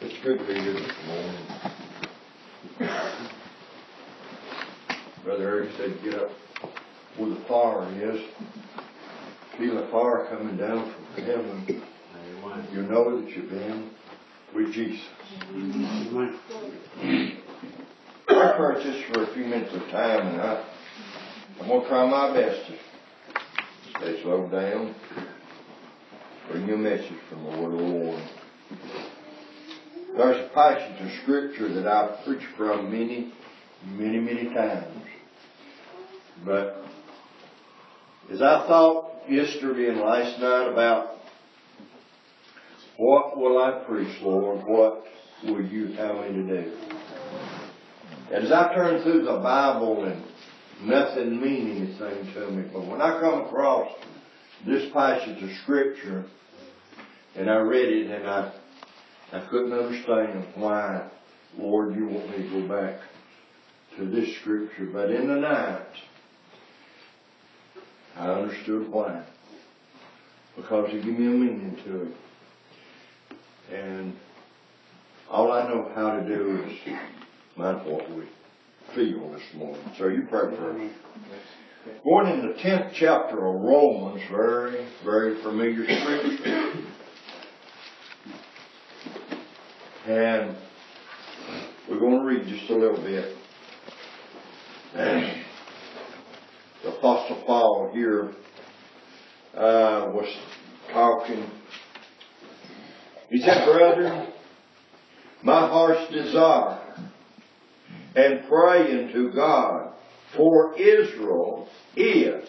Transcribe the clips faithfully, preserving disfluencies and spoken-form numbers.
It's good to be here this morning. Brother Eric said get up where the fire is. Feel the fire coming down from heaven. You know that you've been with Jesus. Amen. I heard this for a few minutes of time, and I, I'm going to try my best to stay slowed down. Bring you a message from the Word of the Lord. There's a passage of Scripture that I've preached from many, many, many times. But as I thought yesterday and last night about what will I preach, Lord, what will you tell me to do? And as I turn through the Bible and nothing meaning anything to me, but when I come across this passage of Scripture and I read it and I I couldn't understand why, Lord, you want me to go back to this Scripture. But in the night, I understood why. Because it gave me a meaning to it. And all I know how to do is mind what we feel this morning. So you pray for me. Going in the tenth chapter of Romans, very, very familiar Scripture. And we're going to read just a little bit. And the Apostle Paul here uh, was talking. He said, "Brethren, my heart's desire and praying to God for Israel is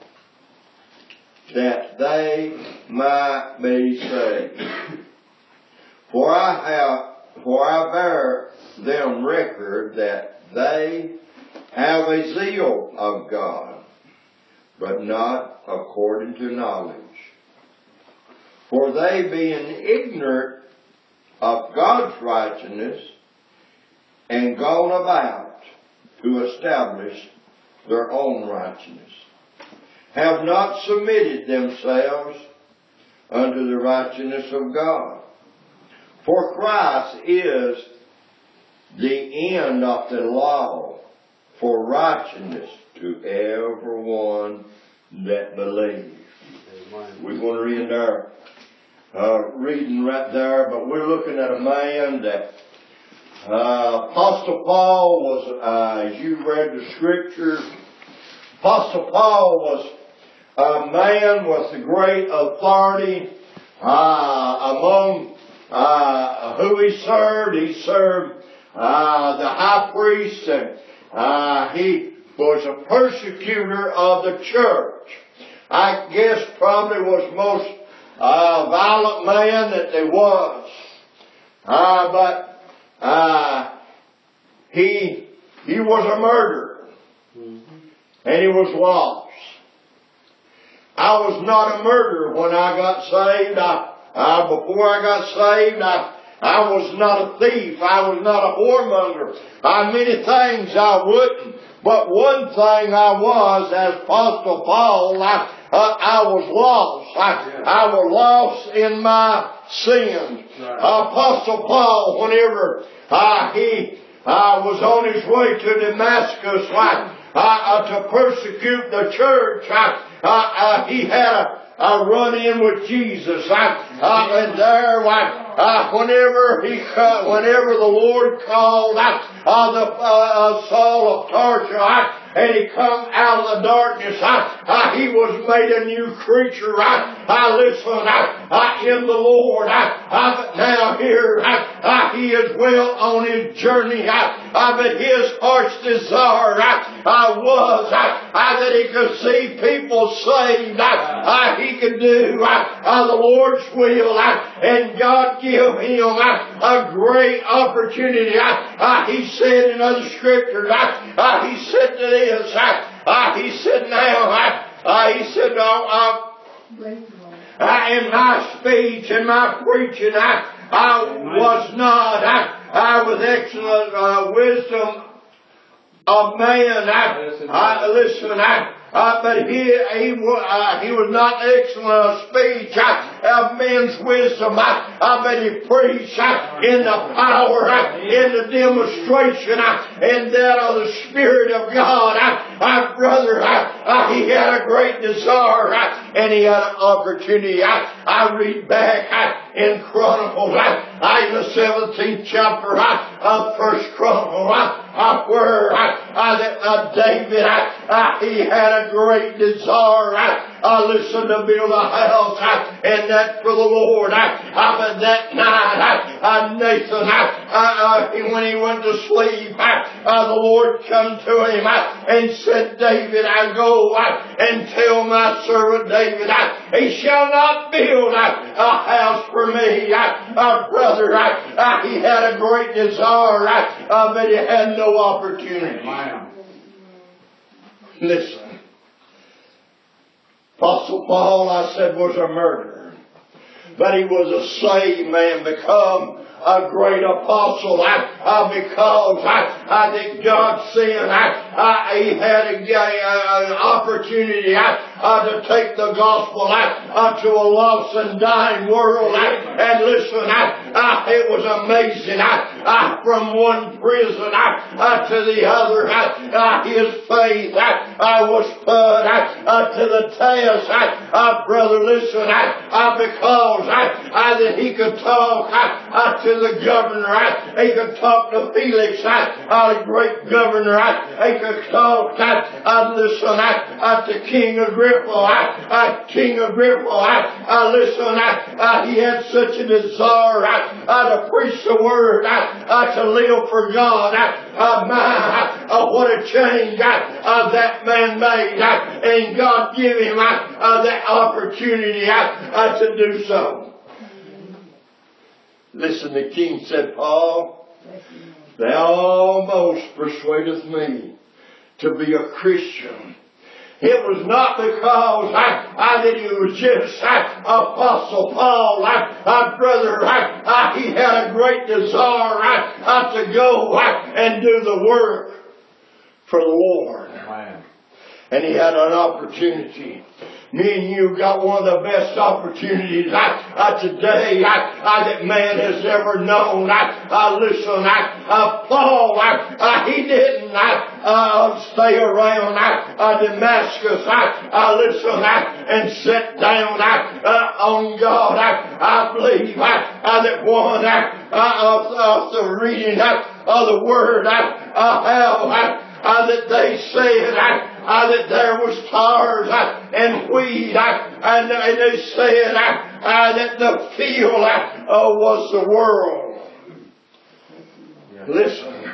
that they might be saved. For I have, for I bear them record that they have a zeal of God, but not according to knowledge. For they, being ignorant of God's righteousness, and gone about to establish their own righteousness, have not submitted themselves unto the righteousness of God. For Christ is the end of the law for righteousness to everyone that believes." We're going to read our uh, reading right there, but we're looking at a man that uh, Apostle Paul was, uh, as you read the Scripture, Apostle Paul was a man with a great authority uh, among Uh, who he served. He served uh, the high priest, and uh, he was a persecutor of the church. I guess probably was the most uh, violent man that there was. Uh, but uh, he he was a murderer, and he was lost. I was not a murderer when I got saved. I Uh, before I got saved, I, I was not a thief. I was not a whoremonger. Uh, many things I wouldn't. But one thing I was, as Apostle Paul, I, uh, I was lost. I, I was lost in my sins. Uh, Apostle Paul, whenever uh, he uh, was on his way to Damascus uh, uh, to persecute the church, uh, uh, uh, he had a I run in with Jesus. I, I, and there, I, I, whenever he, whenever the Lord called I, uh, the uh, Saul of Tarsus, I, and he come out of the darkness, I, I, he was made a new creature. I, I listen, I, I, in the Lord. I, I, but now here, I, I, he is well on his journey. I, I, but his heart's desire, I, I was, I, I, that he could see people saved. I, I, he could do I, I, the Lord's will, I, and God give him I, a great opportunity. I, I, he said in other scriptures, I, I, he said to this, I, I, he said now, I, I, he said, oh, I, I, in my speech and my preaching, I, I was not, I, I was excellent uh, wisdom of man. I, I listen, I, uh, but he, he, uh, he was not excellent of speech, uh, of men's wisdom, uh, uh, but he preached uh, in the power, uh, in the demonstration, uh, and that of the Spirit of God. Uh, uh, brother, uh, uh, he had a great desire, uh, and he had an opportunity. Uh, I read back uh, in Chronicles, uh, in the seventeenth chapter uh, of First Chronicles, uh, uh, where uh, uh, uh, David, uh, uh, he had a great desire, uh, uh, listen, to build a house, uh, and that for the Lord. Uh, uh, but that night, uh, uh, Nathan, uh, uh, when he went to sleep, uh, uh, the Lord come to him uh, and said, David, I go uh, and tell my servant David, uh, he shall not build uh, a house for me. Uh, uh, brother, uh, uh, he had a great desire, uh, uh, but he had no opportunity. Wow. Listen. Apostle Paul, I said, was a murderer. But he was a saved man, become a great apostle, I, uh, because I, I think God sent, I, I, he had a, a, an opportunity I, uh, to take the gospel I, uh, to a lost and dying world. I, and listen, I, I, it was amazing. I, I, from one prison I, uh, to the other, I, uh, his faith I, I was put I, uh, to the test. I, uh, brother, listen, I, uh, because I, I, that he could talk I, uh, to the governor, I, he could talk to Felix, I, uh, the great governor, I, he could talk, I, uh, listen, I, uh, to King Agrippa, I, uh, King Agrippa, I, uh, listen, I, uh, he had such a desire, I, uh, to preach the word, I, uh, to live for God, I, uh, my, uh, what a change, I, uh, that man made, I, and God gave him, I, uh, that opportunity, I, uh, to do so. Listen, the king said, Paul, thou almost persuadest me to be a Christian. It was not because I, I that he was just I, Apostle Paul, I, I, brother, I, I, he had a great desire I, I, to go I, and do the work for the Lord. Wow. And he had an opportunity. Me and you got one of the best opportunities I, I, today I, I, that man has ever known. I, I listen, I, I, Paul, I, I, he didn't I, uh, stay around I, uh, Damascus. I, I listen, I, and sit down I, uh, on God. I, I believe I, I, that one I, I, of, of the reading I, of the Word I, I, how I, I, that they said I, I, that there was tares I, and wheat I, and, and they said I, I, that the field I, uh, was the world. Yeah. Listen.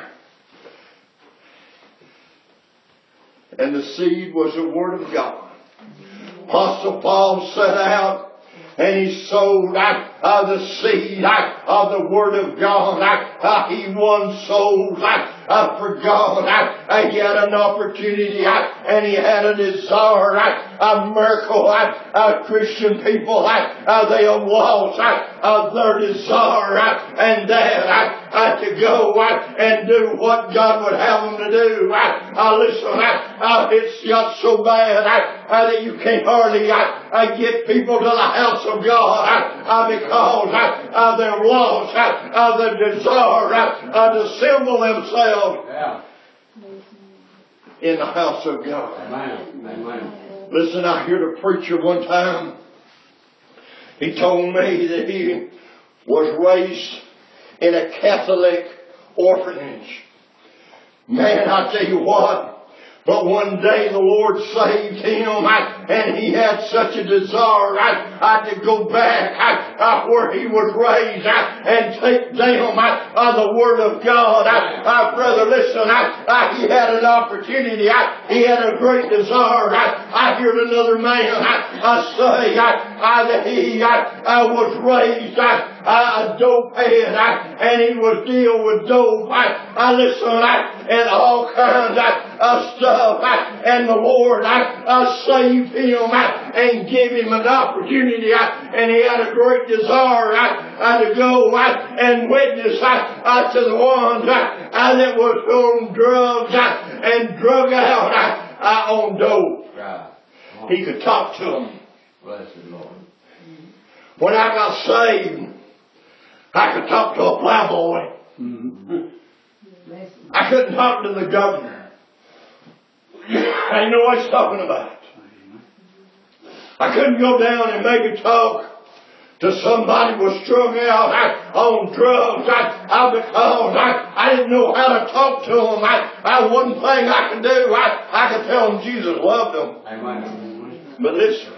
And the seed was the Word of God. Apostle Paul set out and he sowed uh, uh, the seed uh, of the Word of God. Uh, uh, he won souls uh, uh, for God. Uh, uh, he had an opportunity uh, and he had a desire. Uh, a miracle. Uh, uh, Christian people, uh, uh, they have lost uh, uh, their desire uh, and that uh, uh, to go uh, and do what God would have them to do. Uh, uh, listen, uh, uh, it's got so bad uh, uh, that you can't hardly uh, uh, get people to the house of God uh, uh, because uh, uh, they're lost uh, uh, the desire uh, uh, to assemble themselves yeah. in the house of God. Amen. Amen. Listen, I heard a preacher one time. He told me that he was raised in a Catholic orphanage. Man, I tell you what. But one day the Lord saved him, I, and he had such a desire I, I, to go back I, I, where he was raised I, and take down I, I, the Word of God. I, I, brother, listen, I, I, he had an opportunity. I, he had a great desire. I, I heard another man I, I say I, I, that he I, I was raised I, I, a dope head, I, and he was dealing with dope. I, I listen, I, and all kinds of uh, stuff. I, and the Lord I, I saved him I, and gave him an opportunity. I, and he had a great desire I, I, to go I, and witness I, I, to the ones I, I, that was on drugs I, and drug out I, I, on dope. Right. he could talk to them. Bless the Lord. When I got saved, I could talk to a plowboy. Mm-hmm. I couldn't talk to the governor. I know what he's talking about. I couldn't go down and maybe talk to somebody who was strung out I, on drugs I, I, because I, I didn't know how to talk to them. I, I one thing I could do, I, I could tell them Jesus loved them. Amen. But listen,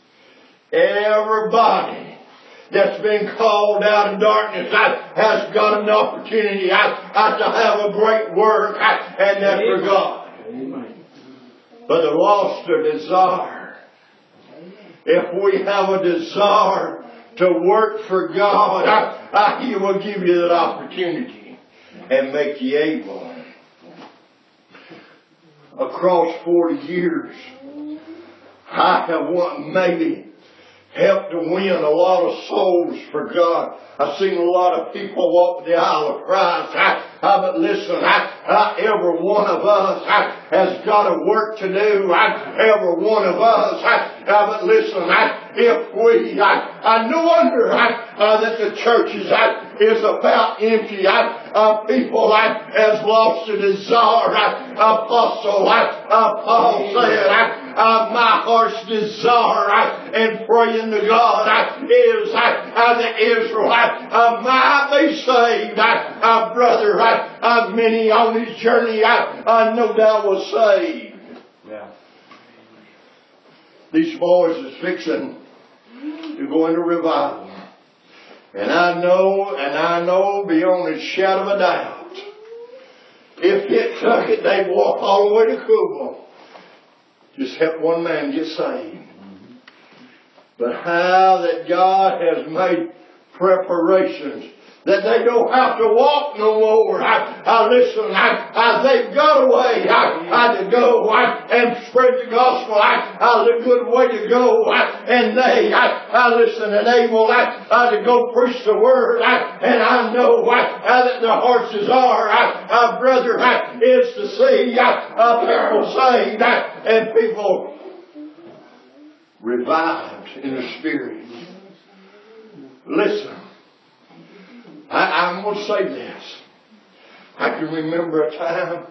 everybody that's been called out of darkness I, has got an opportunity I, I, to have a great work, I, and that's for God. Amen. But the lost a desire. If we have a desire to work for God, I, I, He will give you that opportunity and make you able. Across forty years, I have won, maybe helped to win a lot of souls for God. I've seen a lot of people walk the aisle of Christ. I, I, but listen, I, I, every one of us I, has got a work to do. I, every one of us. I, I, but listen, I, if we, I, I no wonder I, uh, that the churches I, is about empty. I, uh, people I, has lost a desire. I, Apostle I, uh, Paul said, I, uh, my heart's desire I, and praying to God I, is I, uh, the Israelite uh, might be saved. I, uh, brother, I, uh, many on his journey I, I no doubt was saved. Yeah. These boys is fixing to go into revival. And I know, and I know beyond a shadow of a doubt, if it took it, they'd walk all the way to Cuba. Just help one man get saved. But how that God has made preparations that they don't have to walk no more. I, I listen, I, I, they've got a way I, I to go I, and spread the gospel. I, I, a good way to go. I, and they, I, I listen, and able I, I, to go preach the word. I, and I know I, I, that their hearts desire, I, I, brother, I, is to see I, I, people saved I, and people revived in the Spirit. Listen. I, I'm going to say this. I can remember a time.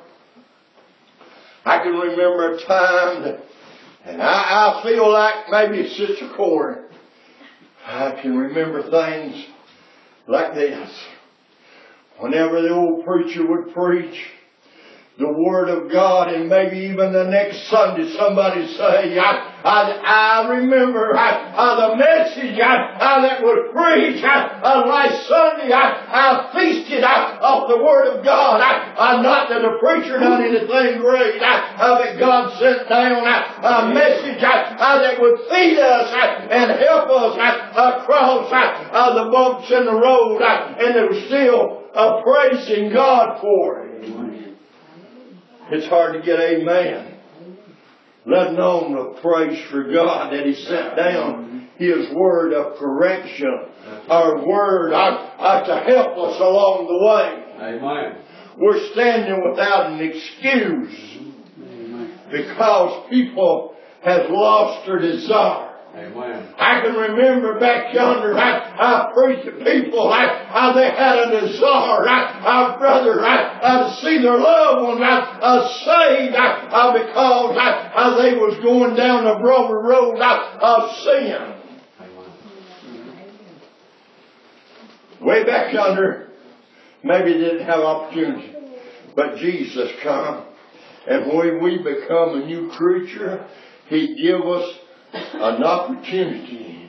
I can remember a time that, and I, I feel like maybe Sister Corey. I can remember things like this. Whenever the old preacher would preach the Word of God, and maybe even the next Sunday somebody say, I, I, I remember I, I, the message I, I, that was preached I, I, last Sunday. I, I feasted I, off the Word of God. I, I, not that the preacher done anything great. I, I, that God sent down I, a message I, I, that would feed us I, and help us I, across I, I, the bumps in the road. I, and they were still uh, praising God for it. It's hard to get amen, let alone the praise for God that He sent down His word of correction, our word uh, uh, to help us along the way. Amen. We're standing without an excuse because people have lost their desire. Amen. I can remember back yonder, I, I preached to people, I, I, they had a desire, I, I, brother, I, I, to see their loved ones I, I, saved I, I, because I, I, they was going down the broad road I, of sin. Way back yonder, maybe they didn't have opportunity, but Jesus come, and when we become a new creature, He give us an opportunity.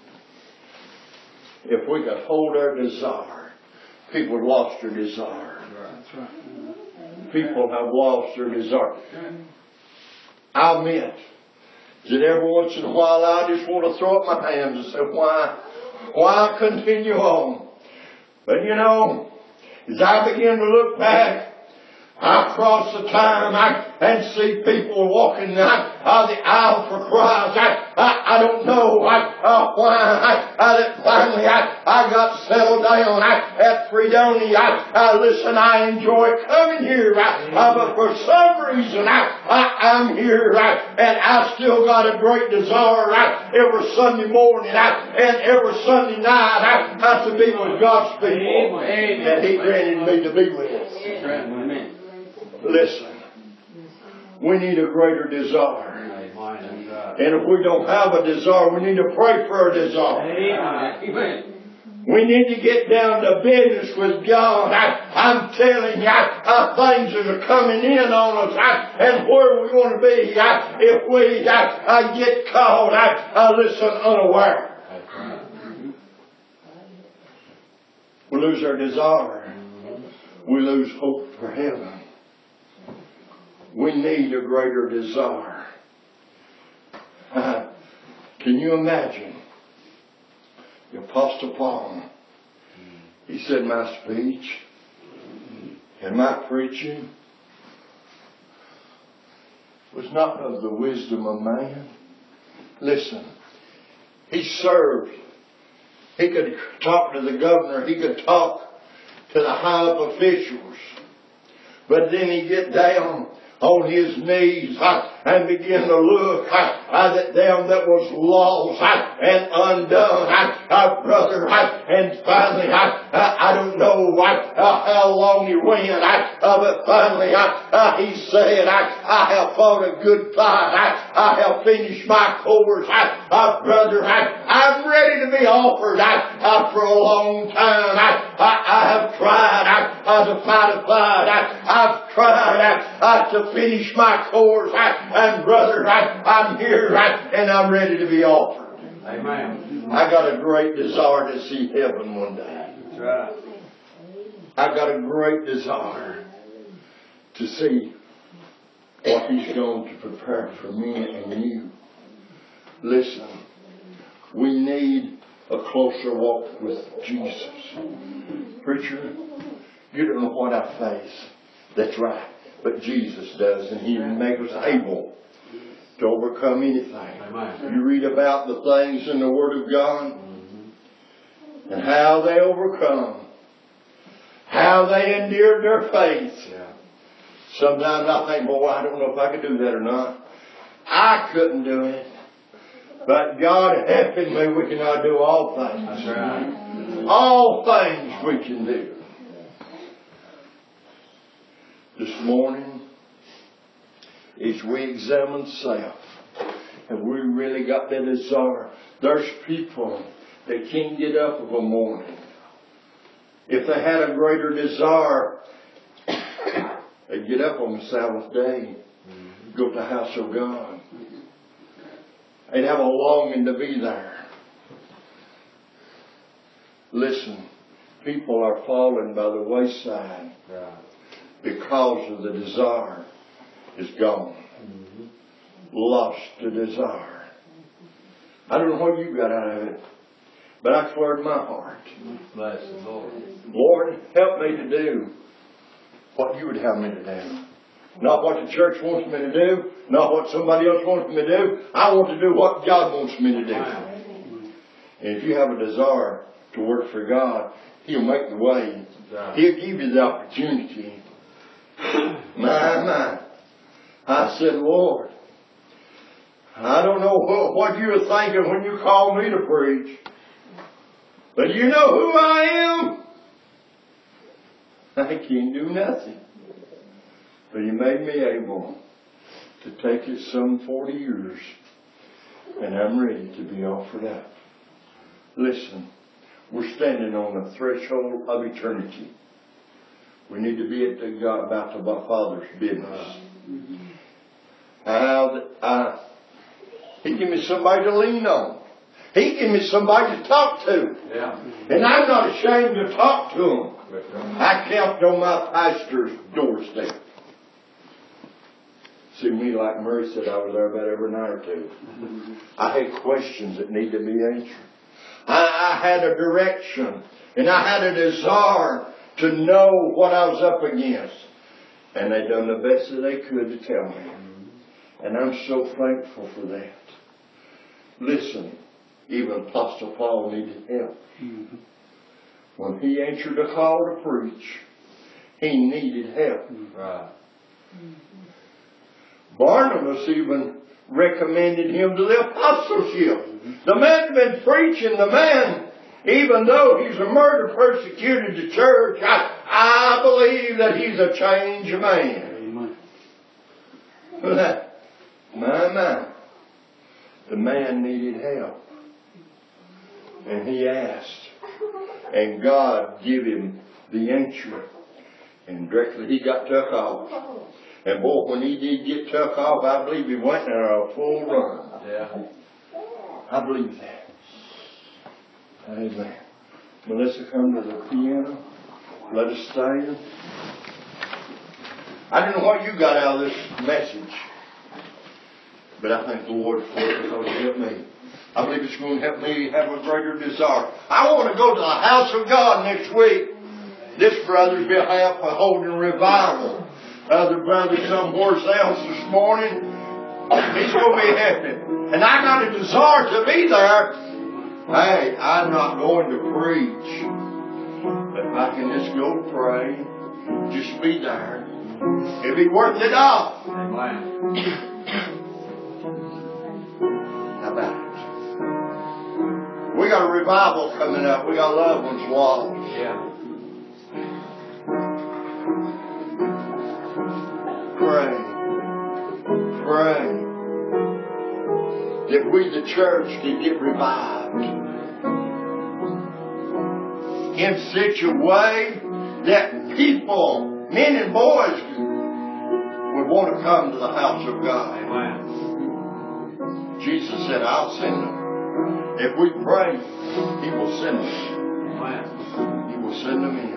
If we could hold our desire. People have lost their desire. That's right. People have lost their desire. I'll admit that every once in a while I just want to throw up my hands and say, why? Why continue on? But you know, as I begin to look back, I cross the time I, and see people walking out of the aisle for Christ. I, I, I don't know I, uh, why I, I, that finally I, I got settled down I, at Fredonia. I, I, listen, I enjoy coming here, I, I, but for some reason I, I, I'm here I, and I still got a great desire I, every Sunday morning I, and every Sunday night I, I to be with God's people. Amen. That He granted me to be with. Amen. Listen. We need a greater desire. And if we don't have a desire, we need to pray for a desire. Amen. We need to get down to business with God. I, I'm telling you, I, I, things are coming in on us. I, and where are we going to be I, if we I, I get caught, I, I listen, unaware. We lose our desire. We lose hope for heaven. We need a greater desire. Uh, can you imagine the Apostle Paul? He said, my speech and my preaching was not of the wisdom of man. Listen, he served. He could talk to the governor. He could talk to the high up officials. But then he get down on his knees uh, and begin to look uh, uh, at them that was lost uh, and undone, uh, uh, brother. Uh, and finally, uh, uh, I don't know uh, uh, how long he went, uh, uh, but finally uh, uh, he said, I, I have fought a good fight. I, I have finished my course. I, uh, brother, I, I'm ready to be offered I, uh, for a long time. I, I, I have tried I, uh, to fight a fight. I, I've tried I, uh, to finish my course. I, and brother, I, I'm here I, and I'm ready to be offered. Amen. I got a great desire to see heaven one day. That's right. I got a great desire to see what He's going to prepare for me and you. Listen, we need a closer walk with Jesus. Preacher, you don't know what I face. That's right. But Jesus does, and He makes us able to overcome anything. Amen. You read about the things in the Word of God mm-hmm. and how they overcome, how they endured their faith. Yeah. Sometimes I think, boy, I don't know if I could do that or not. I couldn't do it. But God helping me, we cannot do all things. That's right. All things we can do. This morning, as we examine self, and we really got that desire, there's people that can't get up of a morning. If they had a greater desire, they'd get up on the Sabbath day, go to the house of God. They'd have a longing to be there. Listen, people are falling by the wayside. Right. Because of the desire is gone. Mm-hmm. Lost the desire. I don't know what you got out of it, but I cleared my heart. Bless the Lord. Lord, help me to do what you would have me to do. Not what the church wants me to do, not what somebody else wants me to do. I want to do what God wants me to do. Wow. And if you have a desire to work for God, He'll make the way. He'll give you the opportunity. My, my. I said, Lord, I don't know what, what you were thinking when you called me to preach. But you know who I am? I can't do nothing. But He made me able to take it some forty years. And I'm ready to be offered up. Listen, we're standing on the threshold of eternity. We need to be at the God, about the Father's business. How that I, He give me somebody to lean on. He give me somebody to talk to. Yeah. And I'm not ashamed to talk to them. I camped on my pastor's doorstep. See me, like Murray said, I was there about every night or two. I had questions that need to be answered. I, I had a direction. And I had a desire to know what I was up against. And they done the best that they could to tell me. And I'm so thankful for that. Listen, even Apostle Paul needed help. Mm-hmm. When he answered a call to preach, he needed help. Right. Barnabas even recommended him to the apostleship. The man had been preaching. The man, even though he's a murder persecuted the church, I, I believe that he's a changed man. Amen. My, my. The man needed help. And he asked. And God gave him the answer. And directly he got took off. And boy, when he did get took off, I believe he went there a full run. Yeah. I believe that. Amen. Melissa, come to the piano. Let us stand. I don't know what you got out of this message. But I thank the Lord for it because it helped me. I believe it's going to help me have a greater desire. I want to go to the house of God next week. This brother's behalf of holding revival. Other brother somewhere else this morning. He's going to be happy. And I got a desire to be there. Hey, I'm not going to preach. But if I can just go pray, just be there, it'll be worth it all. Amen. How about it? We got a revival coming up. We got loved ones lost. Yeah. Pray. Pray. That we, the church, can get revived. In such a way that people, men and boys, would want to come to the house of God. Amen. Jesus said, I'll send them. If we pray, He will send them. Amen. He will send them in.